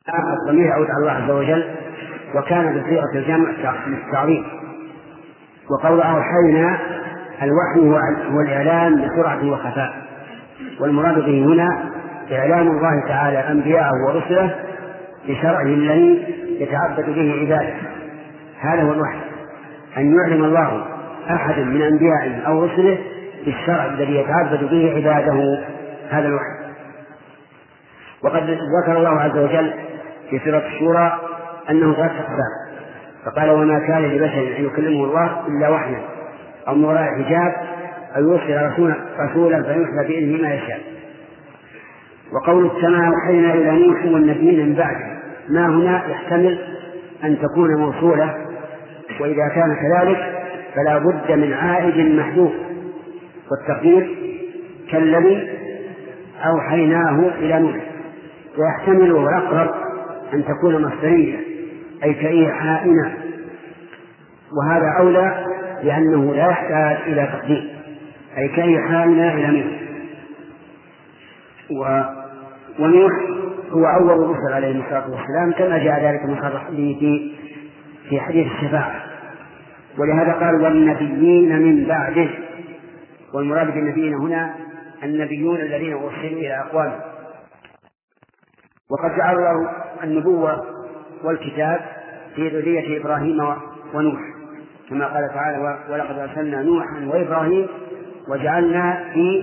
الضمير يعود على الله عز وجل، وكان بصيغة الجمع التعظيم. وقول أوحينا الوحي هو الإعلام بسرعة وخفاء، والمراد به هنا إعلام الله تعالى أنبياءه ورسله بشرعه الذي يتعبد به عباده. هذا هو الوحي، أن يعلم الله أحد من أنبيائه أو رسله بالشرع الذي يتعبد به عباده، هذا الوحي. وقد ذكر الله عز وجل في سورة الشورى أنه ثلاث أقسام، فقال: وما كان لبشر أن يكلمه الله إلا وحيا أو من وراء حجاب أو يرسل رسولا فيوحى بإذنه ما يشاء. وقول كما أوحينا إلى نوح والنبيين من بعده، ما هنا يحتمل أن تكون موصولة، وإذا كان كذلك فلا بد من عائد محذوف، والتقدير كالذي أوحيناه إلى نوح. ويحتمل والأقرب أن تكون مصدرية أي كإيحائنا، وهذا أولى لأنه لا يحتاج إلى تقدير، أي كإيحائنا إلى نوح. ونوح هو أول الرسل عليه الصلاة والسلام، كما جاء ذلك مصرح به في حديث الشفاعة. ولهذا قال: والنبيين من بعده. والمراد بالنبيين هنا النبيون الذين أرسلوا إلى أقوامهم. وقد جعل الله النبوة والكتاب في ذرية إبراهيم ونوح، كما قال تعالى: ولقد أرسلنا نوحا وإبراهيم وجعلنا في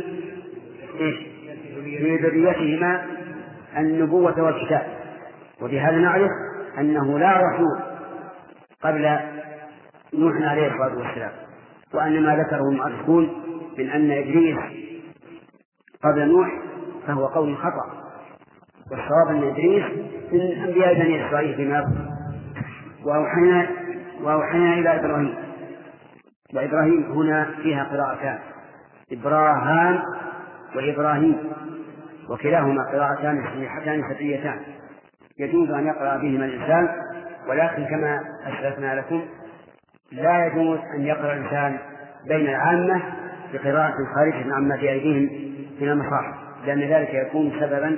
ذريتهما النبوة والكتاب. وبهذا نعرف أنه لا رسول قبل نوح عليه الصلاة والسلام، وأن ما ذكره المؤرخون من أن إدريس قبل نوح فهو قول خطأ، والصواب أن إدريس من أنبياء بني إسرائيل فيما يظهر. وأوحينا إلى إبراهيم. وإبراهيم هنا فيها قراءتان: إبراهام وإبراهيم، وكلاهما قراءتان صحيحتان سبعيتان يجوز أن يقرأ بهما الإنسان، ولكن كما أسلفنا لكم لا يجوز أن يقرأ الإنسان بين العامة بقراءة خارجة عما في أيديهم من المصاحف، لأن ذلك يكون سببا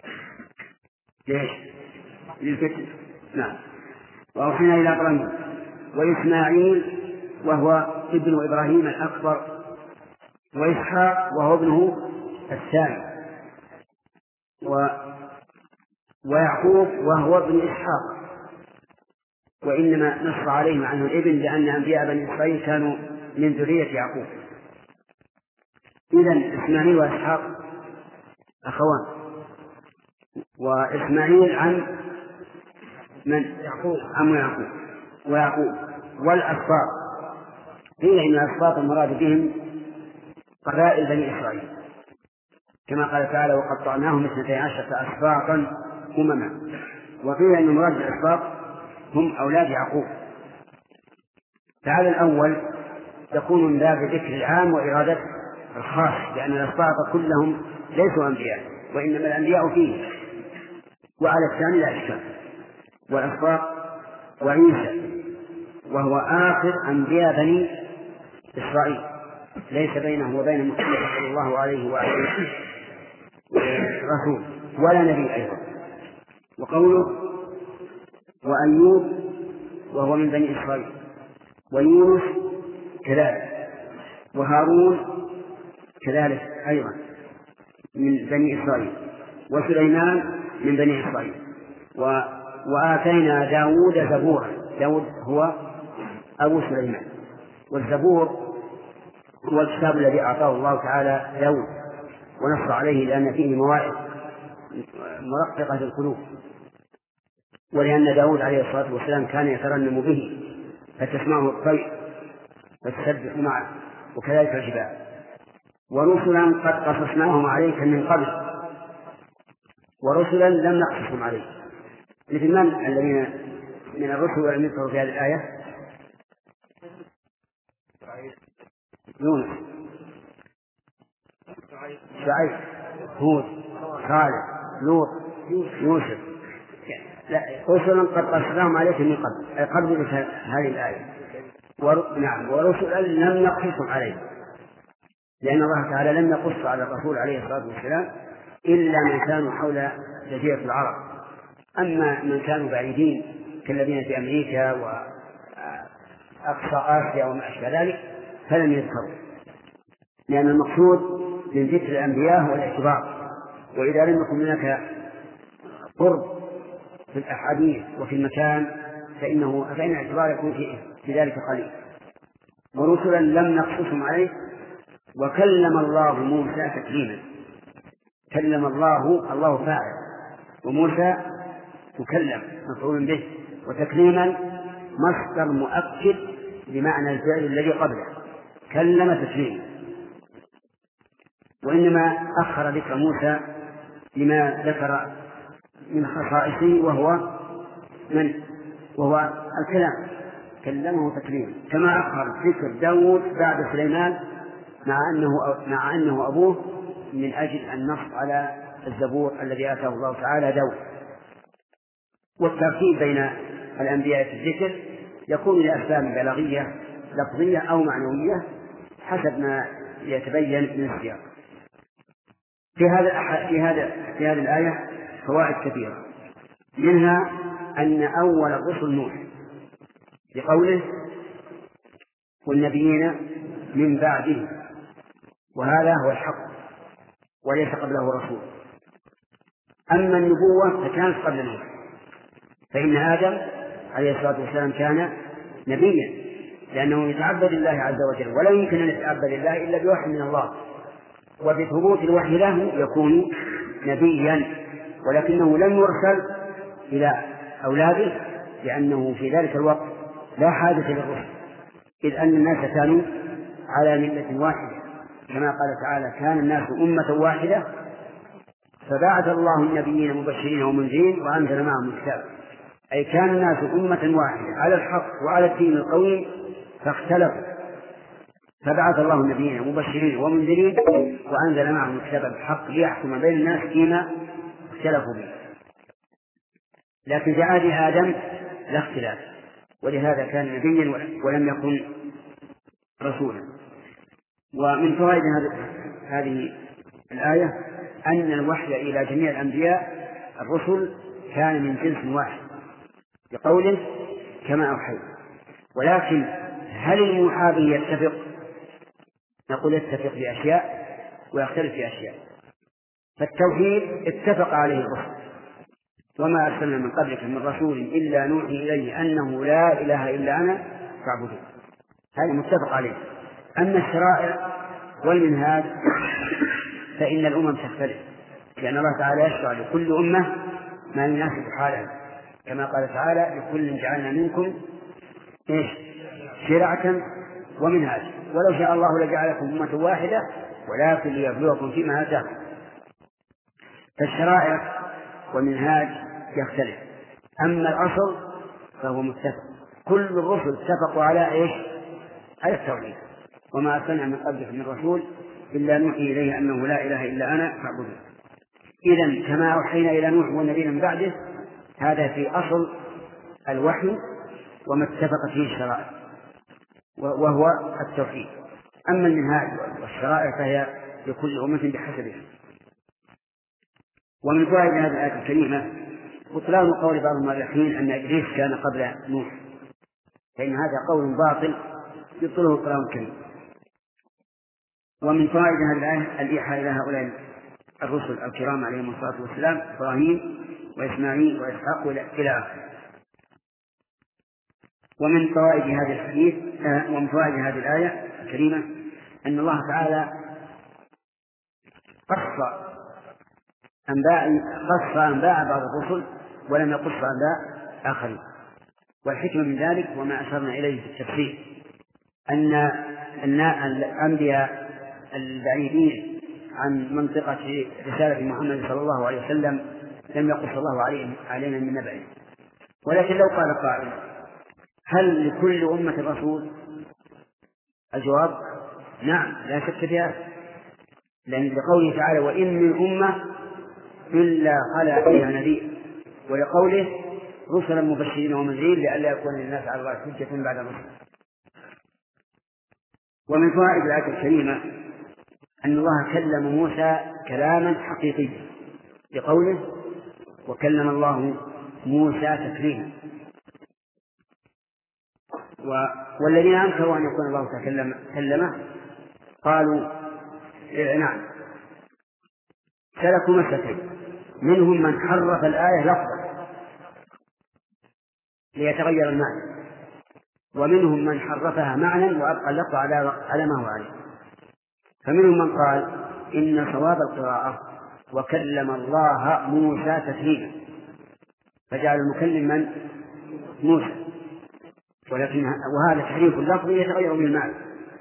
للفتن. نعم. وأوحينا إلى إبراهيم وإسماعيل وهو ابن إبراهيم الأكبر، وإسحاق وهو ابنه الثاني، ويعقوب وهو ابن إسحاق، وإنما نص عليهم عنه الابن لأن أنبياء بني إسرائيل كانوا من ذرية يعقوب. إذن إسماعيل وإسحاق أخوان، وإسماعيل عن من؟ ويعقوب. والأسباط قيل إن الأسباط المراد بهم قبائل بني إسرائيل، كما قال تعالى: وقطعناهم 12 أسباطا أمما. وقيل إن المراد بالأسباط هم أولاد يعقوب. فعلى الأول تكون من باب ذكر العام وإرادة الخاص، لأن الأسباط كلهم ليسوا أنبياء، وإنما الأنبياء فيه. وعلى الثاني لا إشكال. والأسباط وعيسى وهو آخر أنبياء بني إسرائيل، ليس بينه وبين محمد صلى الله عليه وآله رسول ولا نبي أيضا. وقوله وأيوب وهو من بني إسرائيل، ويونس كذلك، وهارون كذلك أيضا من بني إسرائيل، وسليمان من بني إسرائيل. وآتينا داود زبورا. داود هو أبو سليمان، والزبور هو الكتاب الذي أعطاه الله تعالى داود ونص عليه لأن فيه مواعظ مرققة القلوب، ولأن داود عليه الصلاة والسلام كان يترنم به فتسمعه الطير فتسبح معه، وكذلك الجبال. ورسلا قد قصصناهم عليك من قبل ورسلا لم نقصصهم عليك. مثل من الذين من الرسل ولم يذكروا في هذه الآية؟ يونس، شعيب، هود، صالح، لوط، يوسف. لا، رسلا قد قصصناهم عليك من قبل، أي قبل هذه الآية. نعم، ورسلا لم نقصصهم عليك، لأن الله تعالى لم يقص على الرسول عليه الصلاة والسلام إلا من كانوا حول جزيرة العرب أما من كانوا بعيدين كالذين في أمريكا وأقصى آسيا وما أشبه ذلك فلم يذكروا، لأن المقصود من ذكر الأنبياء هو الاعتبار، وإذا لم يكن هناك قرب في الأحاديث وفي المكان فإن الاعتبار يكون في ذلك قليل. ورسلا لم نقصصهم عليه. وكلم الله موسى تكليما. كلم الله فاعل، وموسى تكلم مفعول به، وتكليما مصدر مؤكد بمعنى الفعل الذي قبله، كلم تكليما. وإنما أخر ذكر موسى لما ذكر من خصائصه وهو الكلام، كلمه تكليما، كما أخر ذكر داود بعد سليمان مع أنه أبوه من أجل النص على الزبور الذي آتاه الله تعالى داود. والترتيب بين الأنبياء في الذكر يكون لأسباب بلاغية لفظية أو معنوية حسب ما يتبين من السياق. في هذه الآية فوائد كثيرة، منها أن أول الرسل نوح بقوله والنبيين من بعده، وهذا هو الحق وليس قبله رسول. أما النبوة فكانت قبل نوح، فإن آدم عليه الصلاة والسلام كان نبيا لأنه يتعبد الله عز وجل، ولا يمكن أن يتعبد الله إلا بوحي من الله، وبثبوت الوحي له يكون نبيا، ولكنه لم يرسل إلى أولاده لأنه في ذلك الوقت لا حاجة للرسل، إذ أن الناس كانوا على ملة واحدة، كما قال تعالى كان الناس أمة واحدة فبعث الله النبيين مبشرين ومنذرين وأنزل معهم الكتاب، أي كان الناس أمة واحدة على الحق وعلى الدين القويم فاختلفوا، فبعث الله النبيين مبشرين ومنذرين وأنزل معهم الكتاب بالحق ليحكم بين الناس فيما اختلفوا به. لكن في عهد آدم لا اختلاف، ولهذا كان نبيا ولم يكن رسولا. ومن فوائد هذه الآية أن الوحي إلى جميع الأنبياء الرسل كان من جنس واحد بقوله كما أوحينا. ولكن هل الموحى به يتفق؟ نقول يتفق في أشياء ويختلف في أشياء. فالتوحيد اتفق عليه الرسل، وما أرسلنا من قبلك من رسول إلا نوحي إليه أنه لا إله إلا أنا فاعبدون، هذا متفق عليه. أما الشرائع والمنهاج فإن الأمم تختلف، لأن الله تعالى يشرع لكل أمة ما يناسب حالها، كما قال تعالى لكل جعلنا منكم شرعة ومنهاج ولو شاء الله لجعلكم أمة واحدة ولكن ليبلوكم فيما آتاكم. فالشرائع والمنهاج يختلف، أما الأصل فهو متفق. كل الرسل اتفقوا على على التوحيد، وما أرسلنا من قبلك من رسول إلا نوحي إليه أنه لا إله إلا أنا فاعبدون. إذن كما أوحينا إلى نوح والنبيين من بعده، هذا في أصل الوحي وما اتفقت فيه الشرائع وهو التوحيد. أما المنهاج والشرائع فهي لكل أمة بحسبها. ومن فوائد هذه الآية الكريمة بطلان قول بعض المؤرخين أن إبليس كان قبل نوح، فإن هذا قول باطل يبطله القرآن الكريم. ومن فوائد هذه الآية الإيحاء إلى هؤلاء الرسل الكرام عليهم الصلاة والسلام إبراهيم وإسماعيل وإسحاق إلى آخره. ومن فوائد هذا الحديث ومن فوائد هذه الآية الكريمة أن الله تعالى قص أنباء بعض الرسل ولم يقص أنباء آخرين. والحكمة من ذلك وما أشرنا إليه في التفسير أن الأنبياء البعيدين عن منطقة رسالة محمد صلى الله عليه وسلم لم يقص الله علينا من نبأه. ولكن لو قال قائل هل لكل أمة رسول؟ الجواب نعم لا شك في هذا، لأن لقوله تعالى وإن من أمة إلا خلا فيها نذير، ولقوله رسلا مبشرين ومنذرين لئلا يكون للناس على الله حجة بعد الرسل. ومن فوائد الآية الكريمة أن الله كلم موسى كلاما حقيقيا بقوله وكلم الله موسى تكليما. والذين أنكروا أن يكون الله كلمه قالوا نعم سلكوا مسلكين، منهم من حرف الآية لفظا ليتغير المعنى، ومنهم من حرفها معنى وأبقى اللفظ على ما هو عليه. فمنهم من قال إن صواب القراءة وكلم الله موسى تكليما، فجعل المكلم من موسى، وهذا تحريف اللفظ يتغير بالمعنى،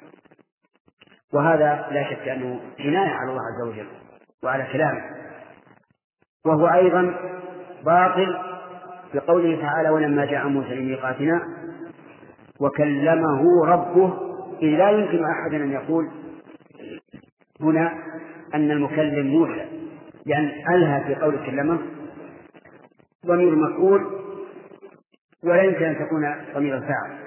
وهذا لا شك أنه جناية على الله عز وجل وعلى كلامه. وهو أيضا باطل بقوله تعالى ولما جاء موسى لميقاتنا وكلمه ربه، إذ لا يمكن أحد أن يقول هنا أن المكلم موسى، لأن ألها في قول كلمه ضمير مفعول ولا يمكن أن تكون ضمير الفاعل.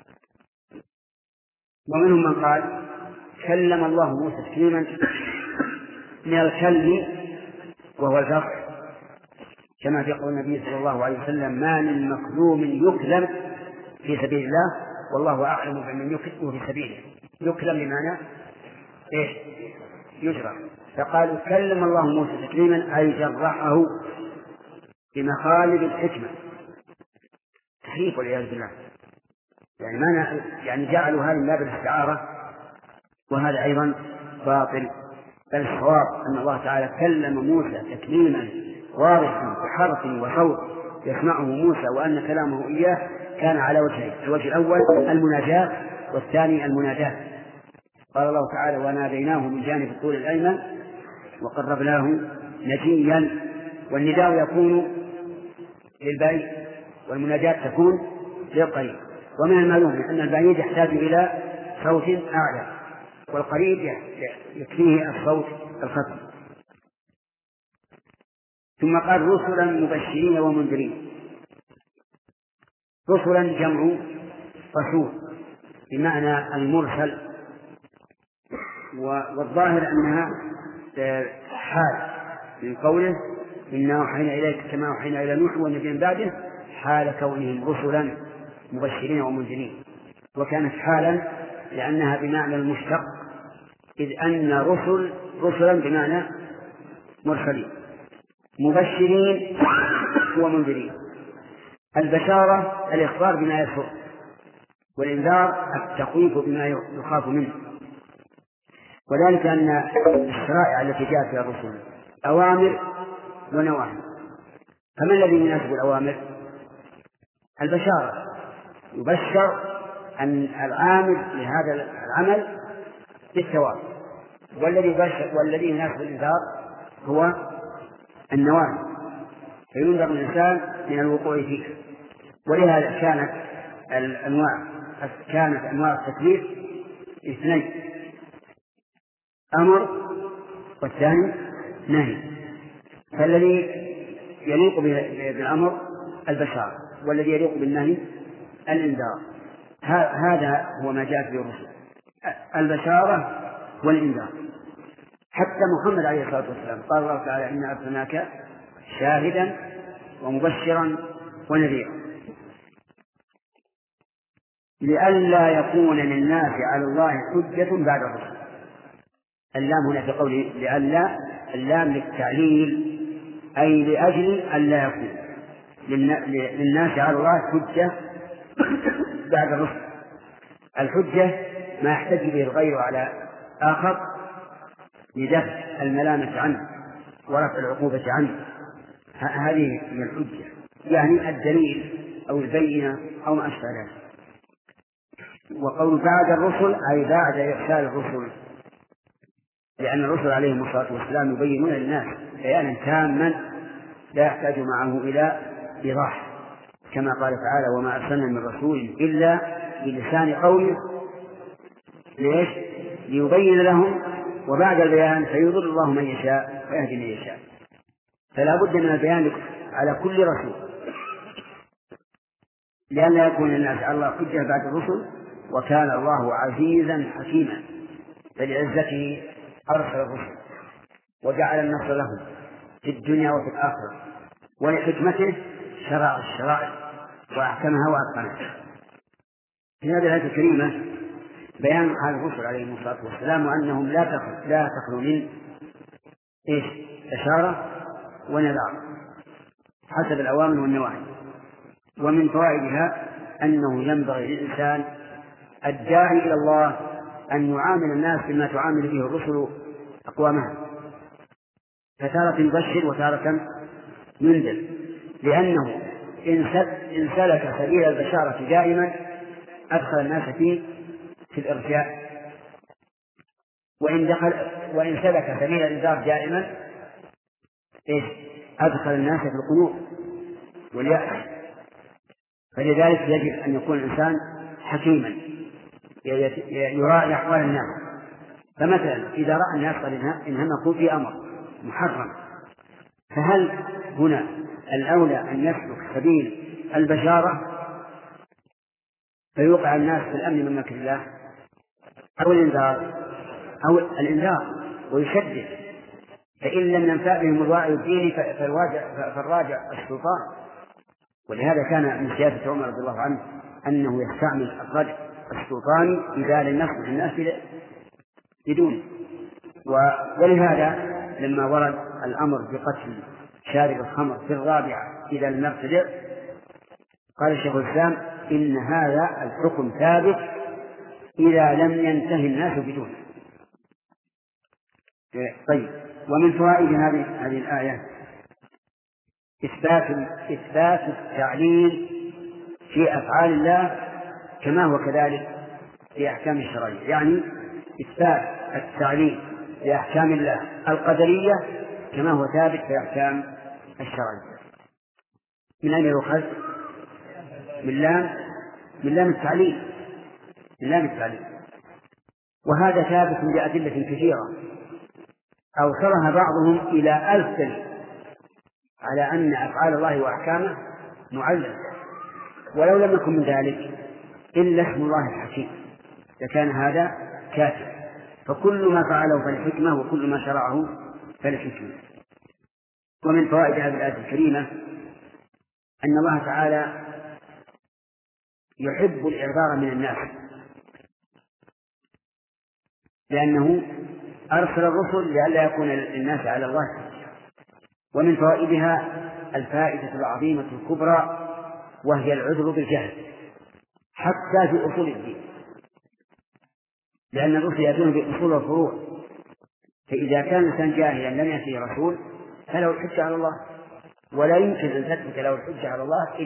ومنهم من قال كلم الله موسى تكليما من الكلم وهو الفصل، كما في قول النبي صلى الله عليه وسلم ما من مكلوم يكلم في سبيل الله والله أعلم بمن يكلم في سبيله. يكلم بمعنى إيش؟ يجرح. فقالوا كلم الله موسى تكليما أي جرحه بمخالب الحكمة، تحريف والعياذ بالله، يعني جعلوا هذا من باب الاستعارة، وهذا أيضا باطل. بل الصواب أن الله تعالى كلم موسى تكليما واضحا بحرف وصوت يسمعه موسى، وأن كلامه إياه كان على وجهين: الوجه الأول المناجاة، والثاني المناجاة. قال الله تعالى وناديناه من جانب الطول الأيمن وقربناه نجيا. والنداء يكون للبعيد والمناجاة تكون للقريب. ومن المعلوم أن البعيد يحتاج إلى صوت أعلى، والقريب يكفيه الصوت الخفي. ثم قال رسلا مبشرين ومنذرين. رسلا جمع رسول بمعنى المرسل، والظاهر أنها حال من قوله إنا أوحينا إليك كما أوحينا إلى نوح والنبيين بعده، حال كونهم رسلا مبشرين ومنذرين. وكانت حالا لأنها بمعنى المشتق، إذ أن رسلا بمعنى مرسلين، مبشرين ومنذرين. البشارة الإخبار بما يسر، والإنذار التخويف بما يخاف منه. وذلك أن الشرائع التي جاءت فيها الرسل أوامر ونواهي. فما الذي يناسب الأوامر؟ البشارة، يبشر أن العامل لهذا العمل بالثواب. والذي يناسب الإنذار هو النواهي، فينذر الإنسان من الوقوع فيه. ولهذا كانت أنواع التكليف اثنين: أمر والثاني نهي. فالذي يليق بالأمر البشارة، والذي يليق بالنهي الإنذار. هذا هو ما جاءت به الرسل، البشارة والإنذار. حتى محمد عليه الصلاة والسلام قال الله تعالى إنا أرسلناك شاهدا ومبشرا ونذيرا، لئلا يكون للناس على الله حجة بعد الرسل. اللام هنا في قوله لئلا، اللام للتعليل، أي لأجل ألا يكون للناس على الله حجة بعد الرسل. الحجة ما يحتج به الغير على آخر لدفع الملامة عنه ورفع العقوبة عنه، هذه من الحجة، يعني الدليل أو البينة أو ما أشبه ذلك. وقول بعد الرسل أي بعد إرسال الرسل، لأن الرسل عليهم الصلاة والسلام يبينون للناس بيانا تاما لا يحتاج معه إلى إيضاح، كما قال تعالى وما أرسلنا من رسول إلا بلسان قومه ليش؟ ليبين لهم، وبعد البيان فيضل الله من يشاء ويهدي من يشاء. فلا بد من البيان على كل رسول لأن لا يكون الناس على الله حجة بعد الرسل. وكان الله عزيزا حكيما، فلعزته أرسل الرسل وجعل النصر لهم في الدنيا وفي الآخرة، ولحكمته شرع الشرائع وأحكمها وأتقنها. في هذه الآية الكريمة بيان حال الرسل عليهم الصلاة والسلام وأنهم لا تخلو من إشارة ونذار حسب الأوامر والنواهي. ومن فوائدها أنه ينبغي للإنسان الداعي إلى الله أن يعامل الناس بما تعامل به الرسل أقوامها، فتارة يبشر وتارة ينذر، لأنه إن سلك سبيل البشارة دائما أدخل الناس في الإرجاء، وإن سلك سبيل الإنذار دائما أدخل الناس في القنوط واليأس. فلذلك يجب أن يكون الإنسان حكيما يراعي أحوال الناس. فمثلا إذا رأى الناس قد انهمكوا في أمر محرم، فهل هنا الأولى أن يسلك سبيل البشارة فيوقع الناس في الأمن من مكر الله، أو الإنذار ويشدد، فإن لم ينفع بهم الوعي الديني فالراجع السلطان. ولهذا كان من سياسة عمر رضي الله عنه أنه يستعمل الردع السلطاني إذا لم يصلح الناس بدونه. ولهذا لما ورد الأمر بقتل شارب الخمر في الرابعة إذا لم يقتدر، قال شيخ الإسلام إن هذا الحكم ثابت إذا لم ينتهي الناس بدونه. طيب، ومن فوائد هذه الآية إثبات التعليل في أفعال الله كما هو كذلك في أحكام الشرعية، يعني إثبات التعليل لأحكام الله القدرية كما هو ثابت في أحكام الشرعية. من أين يؤخذ؟ من لام التعليل، وهذا ثابت بأدلة كثيرة أوصلها بعضهم إلى 1000 دليل على أن أفعال الله وأحكامه معلل، ولو لم يكن من ذلك إلا اسم الله الحكيم لكان هذا كافر. فكل ما فعله فالحكمة وكل ما شرعه فالحكمة. ومن فوائد هذه الآية الكريمة أن الله تعالى يحب الإعذار من الناس، لأنه أرسل الرسل لئلا يكون للناس على الله. ومن فوائدها الفائدة العظيمة الكبرى وهي العذر بالجهل حتى في أصول الدين، لأن الرسل يأتون بأصول الفروع، فإذا كان الإنسان جاهلا لم يأتيه رسول فله الحجة على الله، ولا يمكن أن تثبت له الحجة على الله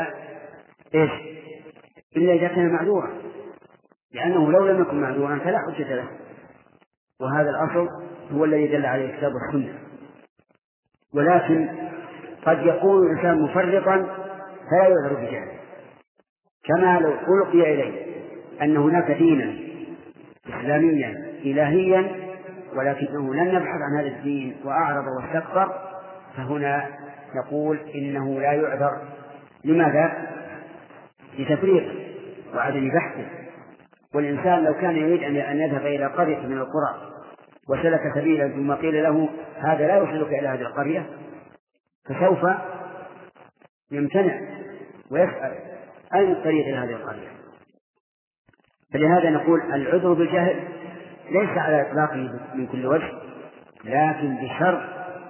إلا إذا كان معذورا، لأنه لو لم يكن معذورا فلا حجة له. وهذا الأصل هو الذي دل عليه الكتاب والسنة. ولكن قد يكون الإنسان مفرطا فلا يعذر بجهله، كما لو ألقي إليه أن هناك دينا إسلاميا إلهيا ولكنه لم يبحث عن هذا الدين وأعرض واستكبر، فهنا نقول إنه لا يعذر. لماذا؟ لتفريط وعدم بحثه. والإنسان لو كان يريد أن يذهب إلى قرية من القرى وسلك سبيلا ثم قيل له هذا لا يوصلك إلى هذه القرية فسوف يمتنع ويسأل أين الطريق إلى هذه القرية. فلهذا نقول العذر بالجهل ليس على إطلاقه من كل وجه، لكن بشرط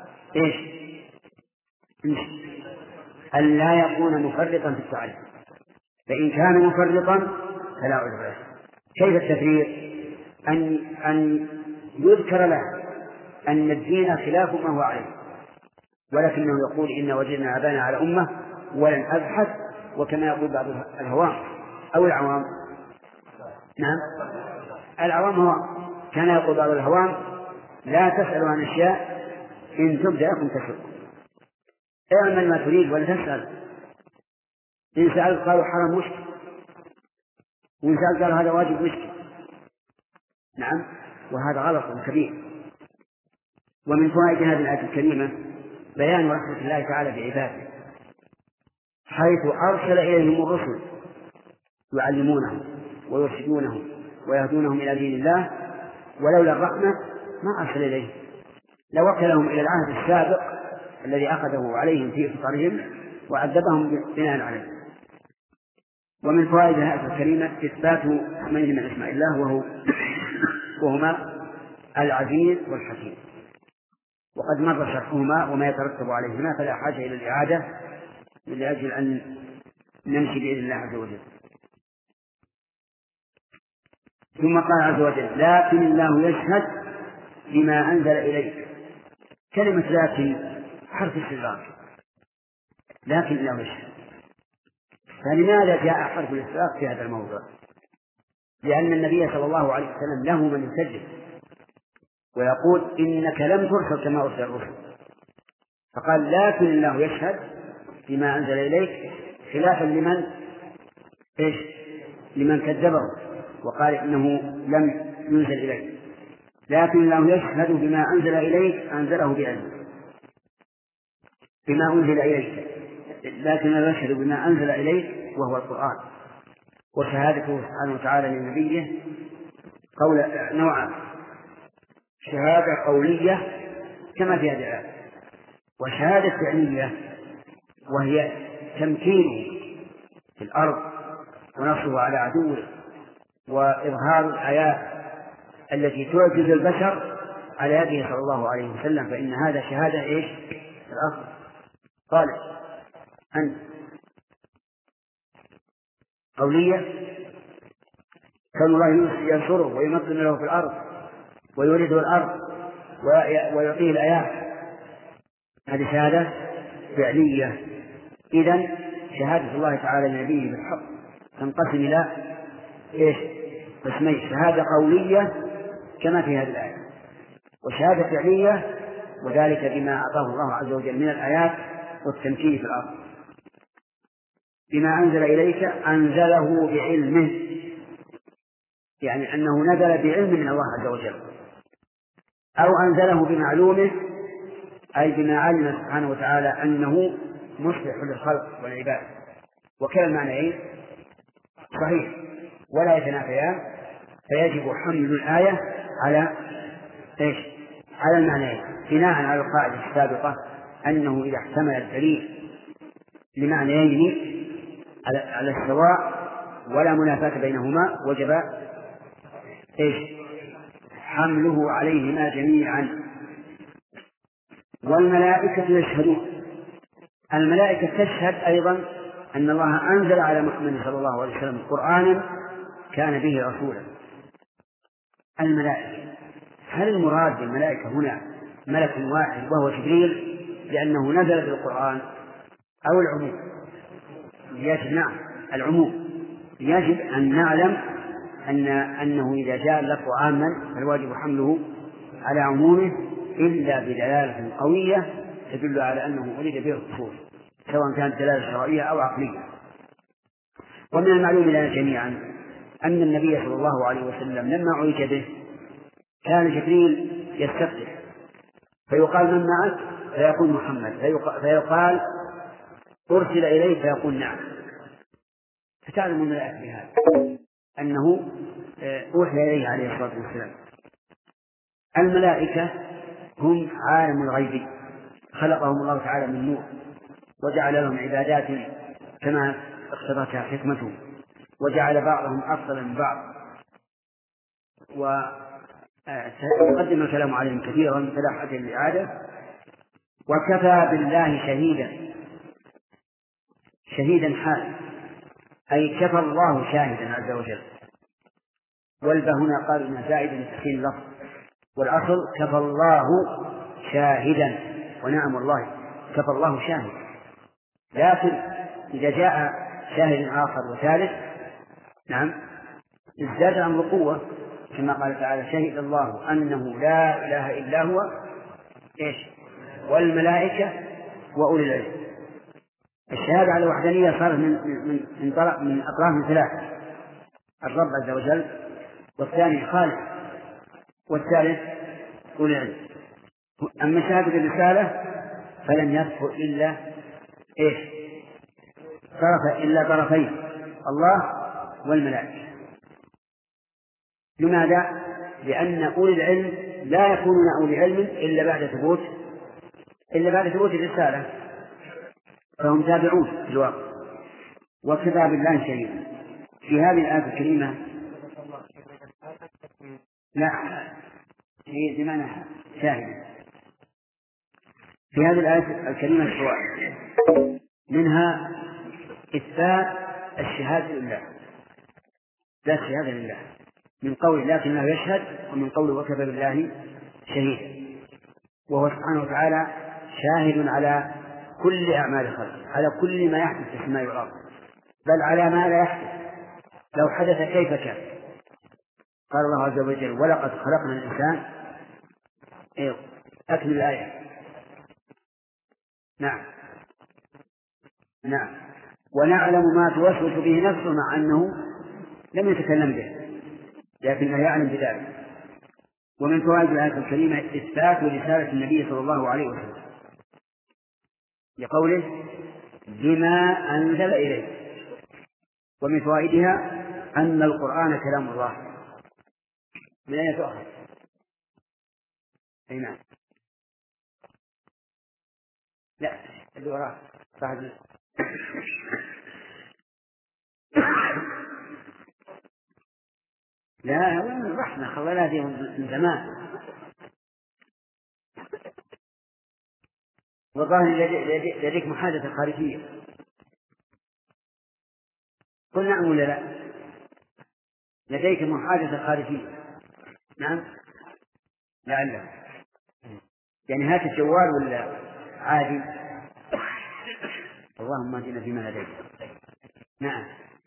أن لا يكون مفرطا في التعليم، فإن كان مفرطا فلا عذر له. كيف التفريط؟ أن يذكر له أن الدين خلاف ما هو عليه، ولكنه يقول إن وجدنا آباءنا على أمة ولن أبحث، وكما يقول بعض الهوام أو العوام. نعم، العوام هو كان يقول بعض الهوام لا تسألوا عن أشياء إن تبدأ لكم تسألكم، اعمل ما تريد ولا تسأل، إن سألت قالوا حرام مشكل، وإن سألت قالوا هذا واجب مشكل. نعم، وهذا غلط كبير. ومن فوائد هذه الآية الكريمة بيان رحمة الله تعالى بعباده، حيث أرسل إليهم الرسل يعلمونهم ويرشدونهم ويهدونهم إلى دين الله، ولولا الرحمة ما أرسل إليهم، لوكلهم إلى العهد السابق الذي أخذه عليهم في إفطارهم وعذبهم بناء عليه. ومن فوائد الآية الكريمة إثبات اسمين من أسماء الله وهما العزيز والحكيم، وقد مر شرحهما وما يترتب عليهما، فلا حاجة إلى الإعادة لأجل أن نمشي بإذن الله عز وجل. ثم قال عز وجل: لكن الله يشهد بما أنزل إليك. كلمة لكن حرف استدراك، لكن الله يشهد. فلماذا جاء حرف الاستدراك في هذا الموضوع؟ لأن النبي صلى الله عليه وسلم له من يكذب ويقول إنك لم ترسل كما أرسل الرسل، فقال لكن الله يشهد بما أنزل إليك، خلافا لمن كذبه وقال إنه لم ينزل إليه. لكن الله يشهد بما أنزل إليك، أنزله بعلمه بما أنزل إليك، لكن الله يشهد بما أنزل إليك وهو القرآن. وشهادته سبحانه وتعالى لنبيه نوعان: شهادة قولية كما في هذه الآية، وشهادة فعلية وهي تمكينه في الأرض ونصره على عدوه وإظهار الآيات التي تعجز البشر على يده صلى الله عليه وسلم، فإن هذا شهادة الأصل. قال أن قولية كان الله ينصره ويمكن له في الأرض ويورده الأرض ويعطيه الآيات، هذه شهادة فعلية. إذن شهادة الله تعالى لنبيه بالحق تنقسم إلى قسمين: شهادة قولية كما في هذه الآية، وشهادة فعلية، وذلك بما أعطاه الله عز وجل من الآيات والتمكين في الأرض. بما أنزل إليك أنزله بعلمه، يعني أنه نزل بعلم من الله عز وجل، أو أنزله بمعلومه، أي بما علم سبحانه وتعالى أنه مصلح للخلق والعباد. وكلا المعنيين صحيح ولا يتنافيان، فيجب حمل الآية على على المعنيين، بناء على القاعدة السابقة أنه إذا احتمل الدليل لمعنيين على السواء ولا منافاة بينهما وجب حمله عليهما جميعا. والملائكة يشهدون، الملائكة تشهد أيضا أن الله أنزل على محمد صلى الله عليه وسلم قرآنا كان به رسولا. الملائكة، هل المراد بالملائكة هنا ملك واحد وهو جبريل لأنه نزل بالقرآن، أو العموم؟ يجب نعم العموم. يجب أن نعلم أنه إذا جاء اللفظ عاما فالواجب حمله على عمومه إلا بدلالة قوية تدل على أنه أريد به الخصوص، سواء كانت دلالة شرعية أو عقلية. ومن المعلوم لنا جميعا أن النبي صلى الله عليه وسلم لما عرج به كان جبريل يستفتح فيقال: من معك؟ فيقول: محمد. فيقال: أرسل إليه؟ فيقول: نعم. فتعلم الملائكة بهذا أنه أوحي إليه عليه الصلاة والسلام. الملائكة هم عالم الغيب، خلقهم الله تعالى من نور وجعل لهم عبادات كما اقتضتها حكمته، وجعل بعضهم أفضل من بعض، وقدم الكلام عليهم كثيرا فلا حاجة للإعادة. وكفى بالله شهيدا حال، أي كفى الله شاهدا عز وجل. والبه هنا قال إن زائد لتحسين اللفظ، والأصل كفى الله شاهدا، ونعم الله كفى الله شاهدا. لكن إذا جاء شاهد آخر وثالث نعم ازداد الأمر قوة، كما قال تعالى: شهد الله أنه لا إله إلا هو والملائكة وأولي العلم. الشهادة على الوحدانية صارت من أطراف ثلاثة: الرب عز وجل، والثاني خالق، والثالث أولي العلم. أما شهادة الرسالة فلم يذكر إلا طرفين: الله والملائكة. لماذا؟ لأن أولي العلم لا يكونون أولي علم إلا بعد ثبوت الرسالة. فهم تابعون في الواقع. وكفى بالله شهيدا. في هذه الآية الكريمة لا هي بمعنى شاهد. في هذه الآية الكريمة فوائد، منها إثبات الشهادة لله، لا الشهادة لله من قول لكنه يشهد، ومن قول وكفى بالله شهيدا. وهو سبحانه وتعالى شاهد على كل أعمال الخلق، على كل ما يحدث في السماء والأرض، بل على ما لا يحدث لو حدث كيف كان. قال الله عز وجل ولقد خلقنا الإنسان. أكمل الآية. نعم نعم. ونعلم ما توسوس به نفسه، مع أنه لم يتكلم به لكنه يعلم بذلك. ومن فوائد الآية الكريمة إثبات رسالة النبي صلى الله عليه وسلم لقوله بما أنزل إليه. ومن فوائدها أن القرآن كلام الله. من أين تؤخذ؟ أي نعم. لا اللي وراه صاحب لا رحمة خلنا فيهم من زمان. والله لديك محادثة خارجية. قل نعم ولا لا؟ لديك محادثة خارجية. نعم لعله يعني هات الجوال ولا عادي. اللهم اهدنا فيما هديت. نعم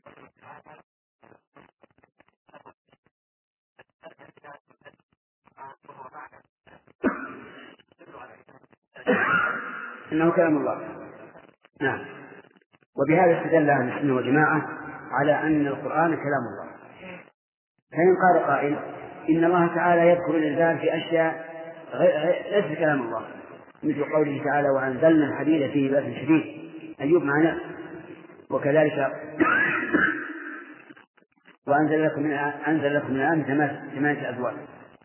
إنه كلام الله. نعم. وبهذا استدل أهل السنة والجماعة على أن القرآن كلام الله. فإن قال قائل إن الله تعالى يذكر الإنسان في أشياء ليس كلام الله، مثل قوله تعالى وأنزلنا الحديد فيه بأس شديد، أيوب معنا، وكذلك وأنزل لكم من الآن 8 أزواج.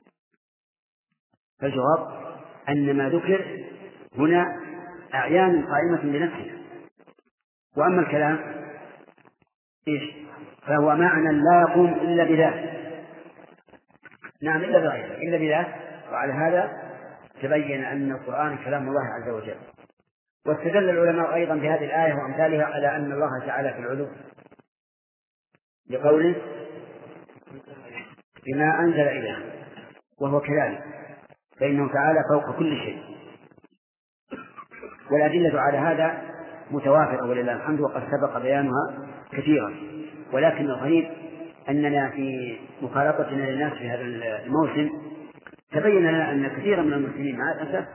فالجواب أن ما ذكر هنا أعيان قائمة بنفسها. وأما الكلام إيش؟ فهو معنى لا يقوم إلا بذات. نعم إلا بغيره، إلا بذات. وعلى هذا تبين أن القرآن كلام الله عز وجل. واستدل العلماء أيضا بهذه الآية وأمثالها على أن الله تعالى في العلو لقوله بما أنزل إليه، وهو كذلك، فإنه تعالى فوق كل شيء. والأدلة على هذا متوافرة ولله الحمد، وقد سبق بيانها كثيرا. ولكن الغريب أننا في مخالطتنا للناس في هذا الموسم تبين لنا أن كثيرا من المسلمين مع الأسف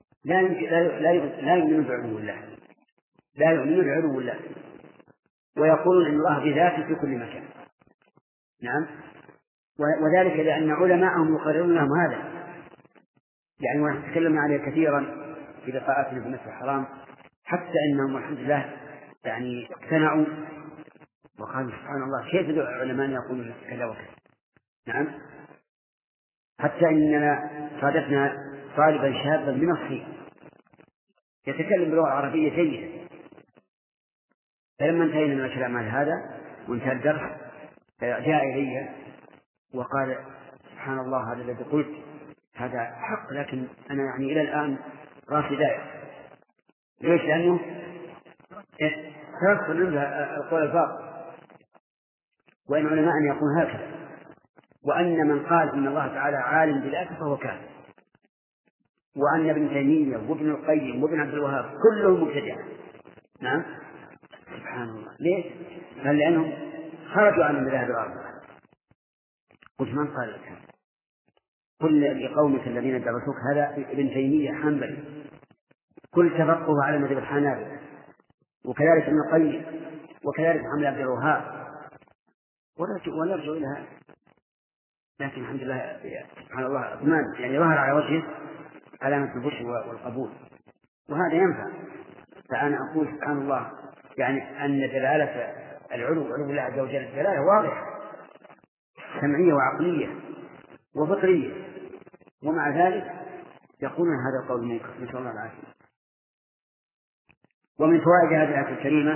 لا يؤمنون بعلو الله، لا يؤمنون بعلو الله، ويقولون إن الله بذاته في كل مكان. نعم. وذلك لأن علماءهم يقررون لهم هذا. يعني ونتكلم عليه كثيرا في لقاءاتنا في المسجد الحرام، حتى أنهم الحمد لله يعني اقتنعوا وقالوا سبحان الله كيف العلماء يقولون كذا وكذا. نعم. حتى إننا صادفنا طالبا شابا من الصين يتكلم باللغة العربية جيدا، فلما انتهينا من الكلام عن هذا وانتهى الدرس جاء إلي وقال سبحان الله هذا الذي قلت هذا حق، لكن أنا يعني إلى الآن راسي دائر. ليش؟ لأنه تذكر القول الفاضل. وإن علماء أن يكون هكذا، وأن من قال إن الله تعالى عالم بذاته فهو كافر، وأن ابن تيمية وابن القيم وابن عبد الوهاب كلهم مبتدعة. نعم سبحان الله. ليش؟ قال لأنهم خرجوا عن المذاهب الأربعة. قلت من قال لك؟ قل لقومك الذين درسوك هذا ابن تيمية حنبلي، كل تفقه على مذهب الحنابلة، وكذلك ابن القيم، وكذلك محمد عبد الوهاب، ونرجو إلى هذا. لكن الحمد لله سبحان الله أضمان يعني ظهر على وجهه علامة البشر والقبول، وهذا ينفع. فأنا أقول سبحان الله يعني أن دلالة علو الله عز وجل دلالة واضحة سمعية وعقلية وفطرية، ومع ذلك يقولون هذا القول منكر، نسأل الله العافية. ومن فوائد هذه الآية الكريمة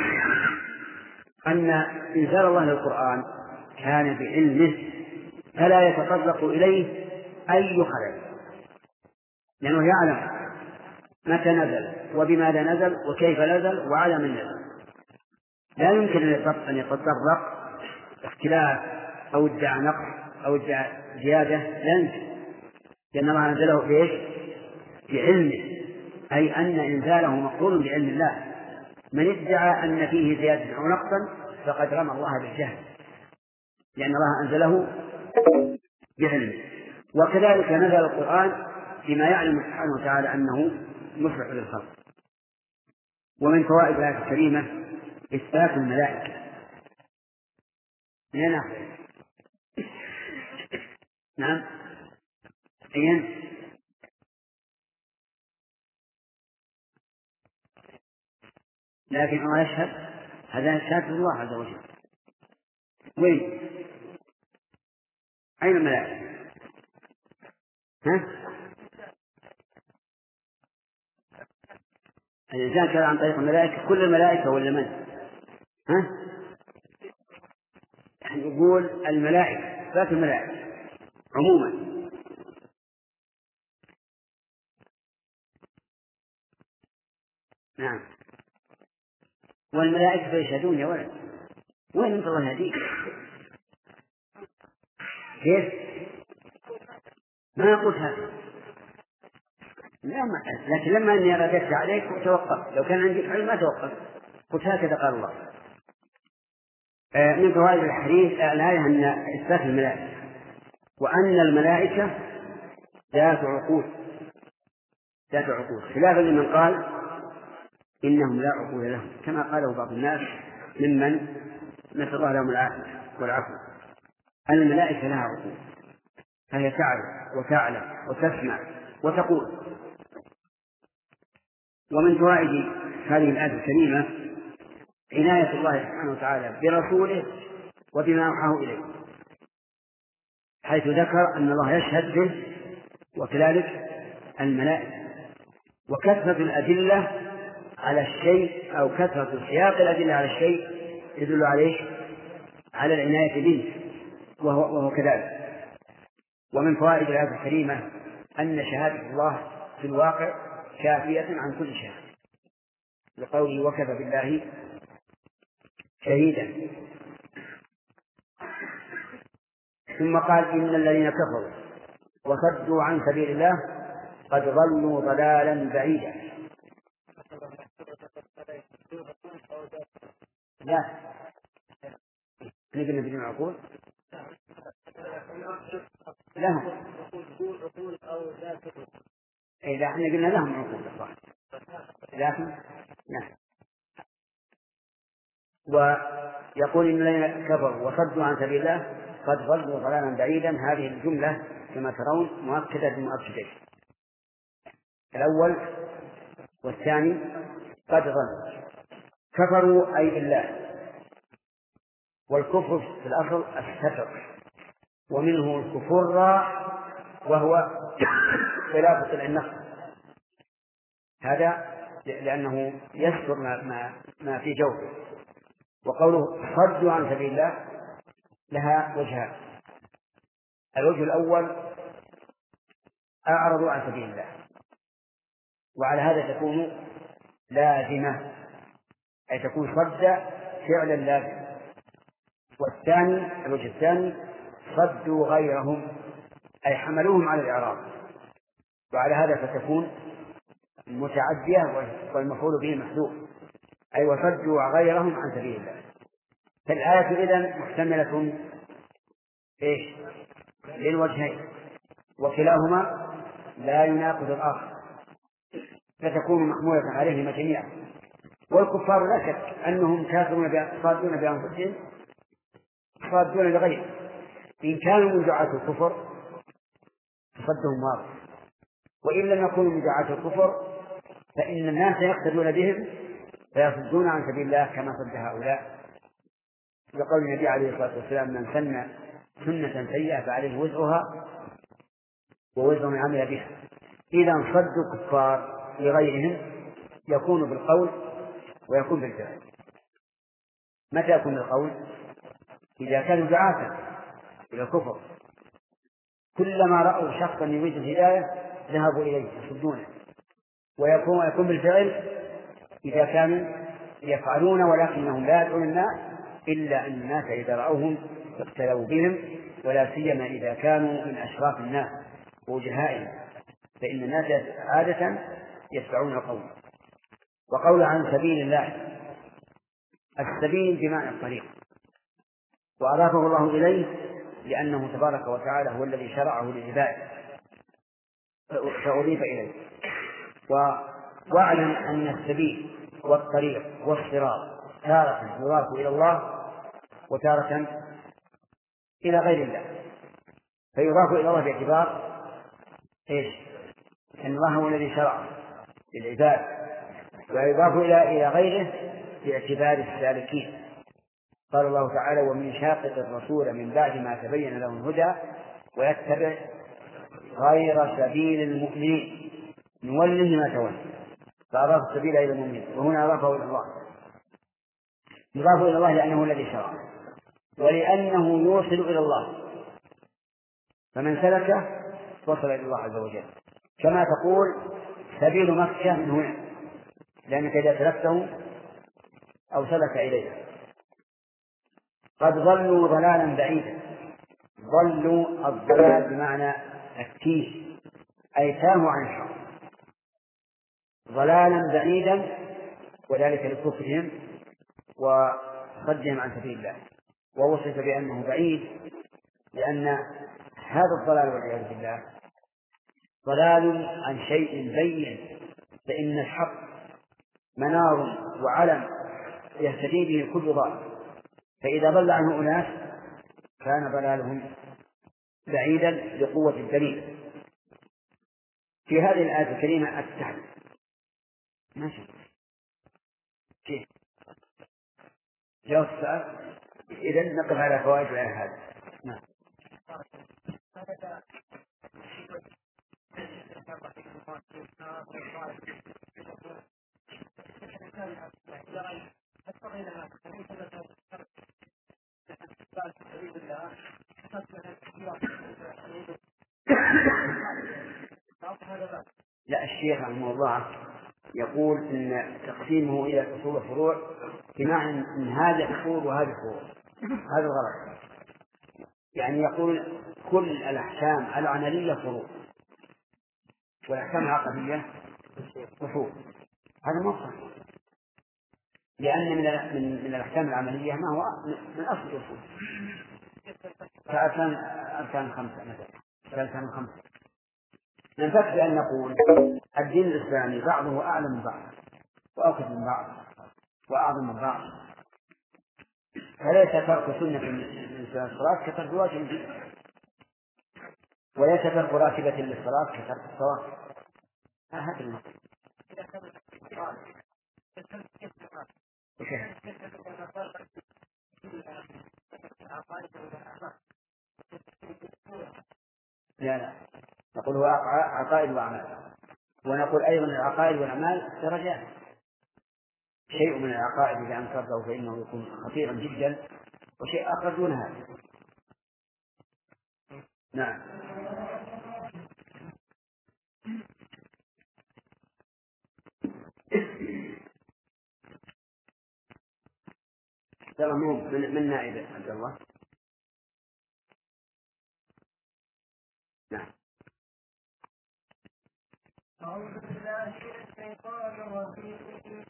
أن إنزال الله للقرآن كان بعلمه فلا يتطرق إليه أي خلل، لأنه يعلم متى نزل وبماذا نزل وكيف نزل وعلى من نزل. لا يمكن أن يتطرق اختلاف أو ادعى نقص أو ادعى زيادة، لا يمكن، لأن الله أنزله بإيش؟ بعلمه، أي أن إنزاله مقرون بعلم الله. من ادعى أن فيه زيادة أو نقصا فقد رمى الله بالجهل، لأن الله أنزله بعلمه. وكذلك نزل القرآن بما يعلم سبحانه وتعالى أنه مصلح للخلق. ومن فوائد الآية الكريمة إثبات الملائكة. نعم أين؟ لكن الله يشهد، هذا شهادة الله عز وجل. وين؟ أين الملائكة؟ ها؟ الإنسان كان عن طريق الملائكة، كل الملائكة ولا من؟ ها؟ يقول الملائكة، إثبات الملائكة عموما. نعم. والملائكة يشهدون يا ولد، وين أنت الله يهديك؟ كيف؟ ما قلت هذا، لا ما، لكن لما أني رددت عليك وتوقف، لو كان عندك علم ما توقف، قلت هكذا قال الله. من فوائد الحديث الآية أن إثبات الملائكة، وأن الملائكة ذات عقول، ذات عقول، خلافا لمن قال إنهم لا عقول لهم، كما قاله بعض الناس ممن نسأل الله لهم العافية والعفو. الملائكة لها عقول، فهي تعرف وتعلم وتسمع وتقول. ومن فوائد هذه الآية الكريمة عناية الله سبحانه وتعالى برسوله وبما أوحاه إليه، حيث ذكر أن الله يشهد به وكذلك الملائكة. وكثرة الأدلة على الشيء أو كثرة سياق الأدلة على الشيء يدل عليه على العناية به، وهو كذلك. ومن فوائد الآية الكريمة أن شهادة الله في الواقع كافية عن كل شهادة، لقوله وكفى بالله شهيدا. ثم قال إن الذين كفروا وصدوا عن سبيل الله قد ضلوا ضلالا بعيدا. لا نقول بدون عقول لهم، إذا احنا قلنا لهم عقول الصح، لكن نعم. ويقول إن الذين كفروا وصدوا عن سبيل الله قد ضلوا ضلالا بعيدا. هذه الجملة كما ترون مؤكدة بمؤكدين، الأول والثاني قد ضلوا. كفروا أي بالله، والكفر في الأصل الستر، ومنه الكفر وهو خلاف طلع النخل، هذا لأنه يستر ما في جوفه. وقوله صدوا عن سبيل الله لها وجهان. الوجه الأول أعرضوا عن سبيل الله، وعلى هذا تكون لازمة، أي تكون صد فعلا لازم. والثاني الوجه الثاني صدوا غيرهم، أي حملوهم على الإعراض، وعلى هذا فتكون متعدية والمفعول به محذوف، أي وصدوا غيرهم عن سبيل الله. فالآية إذن محتملة إيش؟ للوجهين، وكلاهما لا يناقض الآخر، فتكون محمولة عليهما جميعا. والكفار لا شك أنهم كافرون صادون بأنفسهم صادون لغيرهم، إن كانوا من دعاة الكفر فصدهم واضح، وإن لم يكونوا من دعاة الكفر فإن الناس يقتدون بهم فيصدون عن سبيل الله كما صد هؤلاء. لقول النبي عليه الصلاة والسلام من سن سنة سيئة فعليه وزرها ووزر من عمل بها. إذا صد الكفار لغيرهم يكون بالقول ويكون بالفعل. متى يكون القول؟ إذا كانوا دعاة إلى الكفر، كلما رأوا شخصا يريد الهداية ذهبوا إليه يصدونه. ويكون بالفعل إذا كانوا يفعلون ولكنهم لا يدعون الناس، إلا أن الناس إذا رأوهم اقتدوا بهم، ولا سيما إذا كانوا من أشراف الناس ووجهائهم، فإن الناس عادة يتبعون القول. وقول عن سبيل الله، السبيل بمعنى الطريق، وأضافه الله إليه لأنه تبارك وتعالى هو الذي شرعه للعباد فأضيف إليه. واعلم أن السبيل والطريق والصراط تارة يضاف إلى الله وتارة إلى غير الله. فيضاف إلى الله باعتبار إيش؟ أن الله هو الذي شرعه للعباد، ويضاف إلى غيره باعتبار السالكين. قال الله تعالى: ومن شاقق الرسول من بعد ما تبين له الهدى ويتبع غير سبيل المؤمنين نوله ما تولى. فأضاف السبيل إلى المؤمنين، وهنا أضافه إلى الله. يضاف إلى الله لأنه الذي شرع، ولأنه يوصل إلى الله، فمن سلكه وصل إلى الله عز وجل. كما تقول سبيل مكة من هنا، لأنك إذا سلكته أو سلك إليه. قد ضلوا ضلالا بعيدا. ضلوا الضلال بمعنى التيه، أي تاهوا عن الحق ضلالا بعيدا، وذلك لكفرهم وصدهم عن سبيل الله. ووصف بأنه بعيد لأن هذا الضلال والعياذ بالله ضلال عن شيء بين، فإن الحق منار وعلم يهتدي به كل ضال، فإذا ضل عنه أناس كان ضلالهم بعيدا لقوة الدليل. في هذه الآية الكريمة التحديد ماشي كيف جاوب السؤال. إذن نقف على فوائد الآية هذه. نعم. لا، الشيخ رحمه الله يقول إن تقسيمه إلى أصول وفروع بمعنى أن هذه أصول وهذه فروع، هذا الغرض. يعني يقول كل الأحكام العملية فروع، والأحكام العقدية أصول. هذا مو صحيح، لأن من الأحكام العملية ما هو من أصل الأصول، كأركان خمسة مثلا، كأركان خمسة. ننفك بأن نقول الدين الإسلامي بعضه أعلى من بعض، وأوكد من بعض، وأعظم من بعض، فليس فرق سنة من الصلاة كترك واجب، وليس فرق راتبة للصلاة كترك الصلاة. هذا المقصود. لا، نقول هو عقائد وأعمال، ونقول أيضا العقائد والأعمال درجات. شيء من العقائد إذا أنكرته فإنه يكون خطيرا جدا، وشيء آخر دون هذا. نعم. ترى من نائب عبد الله. نعم. أعوذ بالله من الشيطان الرجيم.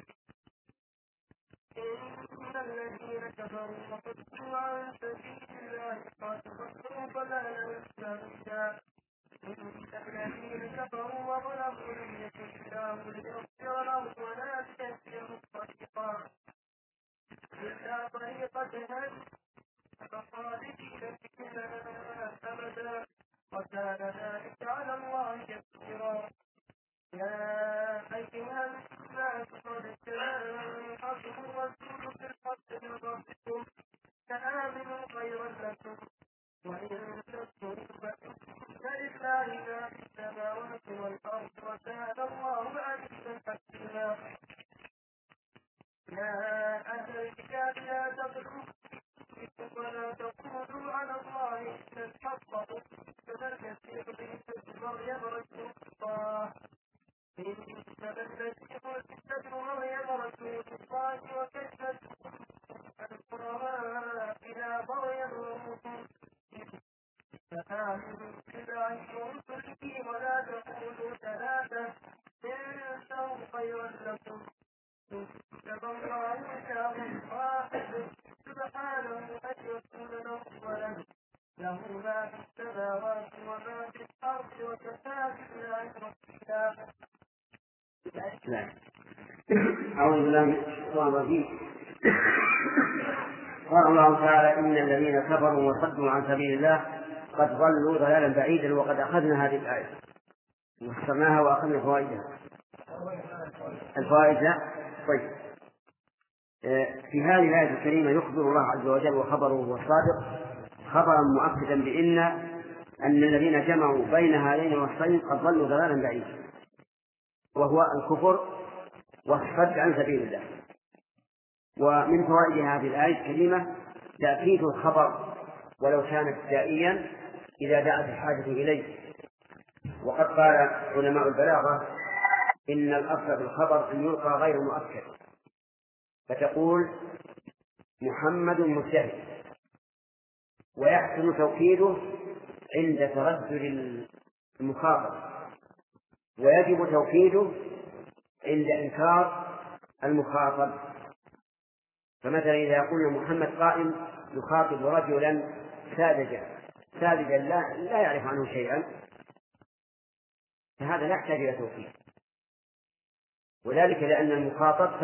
إن الذين كفروا وصدوا عن سبيل الله قد ضلوا ضلالا بعيدا. إن الذين كفروا وظلموا لم يكن الله ليغفر لهم ولا ليهديهم طريقا إلا طريق جهنم خالدين فيها أبدا وكان ذلك على الله يسيرا. يا أيها الناس قد جاءكم الرسول بالحق من ربكم فآمنوا خيرا لكم وإن تكفروا فإن لله ما في السماوات والأرض وكان الله عليما حكيما. تقلوا ولا تقولوا على الله إلا الحق كما المسيح ابن مريم رسول الله إنما المسيح ابن مريم رسول الله وكلمته ألقاها إلى مريم فآمنوا بالله ورسله ولا تقولوا ثلاثة انتهوا خيرا لكم إنما الله إله واحد سبحانه أن يكون له ولد له ما في السماوات وما في الأرض وكفى بالله وكيلا. أعوذ بالله من الشيطان الرجيم. قال الله تعالى: إن الذين كفروا وصدوا عن سبيل الله قد ضلوا ضلالا بعيدا. وقد أخذنا هذه الآية وفسرناها وأخذنا فوائدها. الفوائد لا طيب. في هذه الآية الكريمة يخبر الله عز وجل وخبره هو الصادق خبرا مؤكدا بأن الذين جمعوا بين هذين الوصفين قد ضلوا ضلالا بعيدا، وهو الكفر والصد عن سبيل الله. ومن فوائد هذه الآية الكريمة تأكيد الخبر ولو كان ابتدائيا إذا دعت الحاجة إليه. وقد قال علماء البلاغة: إن الأصل في الخبر أن يلقى غير مؤكد، فتقول محمد مجتهد، ويحسن توكيده عند تردد المخاطب، ويجب توكيده عند إنكار المخاطب. فمثلا إذا قلنا محمد قائم يخاطب رجلا ساذجا لا يعرف عنه شيئا، فهذا لا يحتاج إلى توكيد، وذلك لأن المخاطب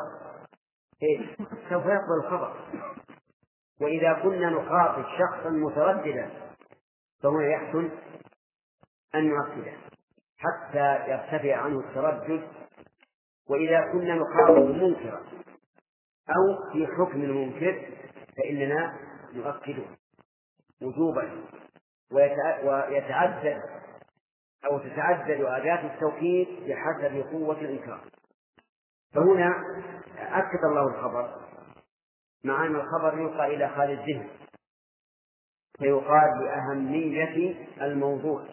سوف يقبل الخبر. وإذا كنا نخاطب شخصا مترددا فهو يحسن أن نؤكده حتى يرتفع عنه التردد. وإذا كنا نخاطب منكرا أو في حكم المنكر فإننا نؤكده وجوبا، ويتعدد أو تتعدد أداة التوكيد بحسب قوة الإنكار. فهنا أكد الله الخبر، مع أن الخبر يلقى إلى خارج الذهن، فيقال لأهمية الموضوع،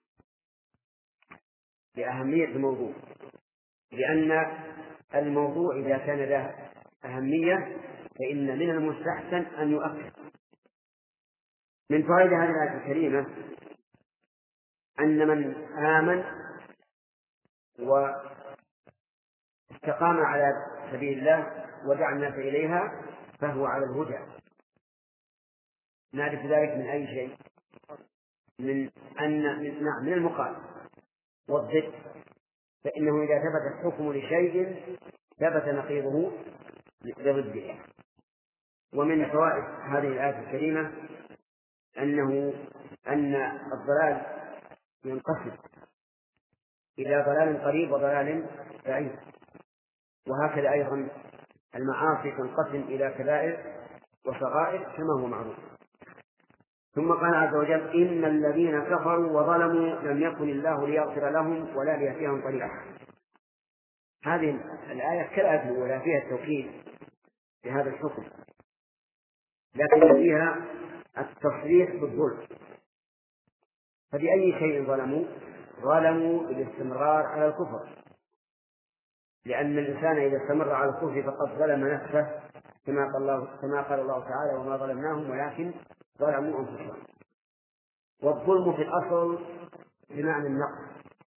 لأن الموضوع إذا كان له أهمية فإن من المستحسن أن يؤكد. من فوائد هذه الآية الكريمة أن من آمن واستقام على سبيل الله ودعا الناس إليها فهو على الهدى. نعرف ذلك من أي شيء؟ من المقال والضد، فإنه إذا ثبت الحكم لشيء ثبت نقيضه لضده. ومن فوائد هذه الآية الكريمة أن الضلال ينقسم إلى ضلال قريب وضلال بعيد، وهكذا أيضا المعاصي تنقسم إلى كبائر وصغائر كما هو معروف. ثم قال عز وجل: إن الذين كفروا وظلموا لم يكن الله ليغفر لهم ولا ليهديهم طريقا. هذه الآية كالآية الأولى فيها التوكيد بهذا الحكم، لكن فيها التصريح بالظلم. فبأي شيء ظلموا بالاستمرار على الكفر، لأن الإنسان إذا استمر على الكفر فقد ظلم نفسه، كما قال الله تعالى: وما ظلمناهم ولكن ظلموا أنفسهم. والظلم في الأصل بمعنى النقص،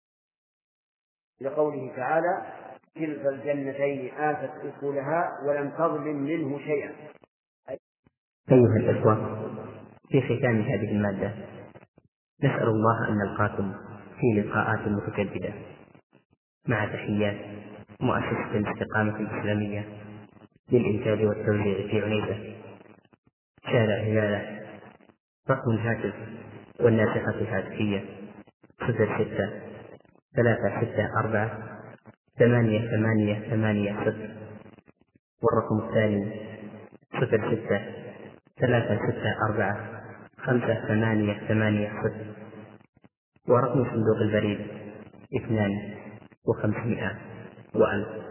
لقوله تعالى: كلتا الجنتين آتت أكلها ولم تظلم منه شيئا. أيها الإخوة، في ختام هذه المادة نسأل الله أن نلقاكم في لقاءات متجددة، مع تحيات مؤسسة الاستقامة الإسلامية للإنتاج والتوزيع في عنيزة، شارع هلالة. رقم الهاتف والناسخة الهاتفية 0664888880، والرقم الثاني 0636458880، ورقم صندوق البريد 2500 وألف.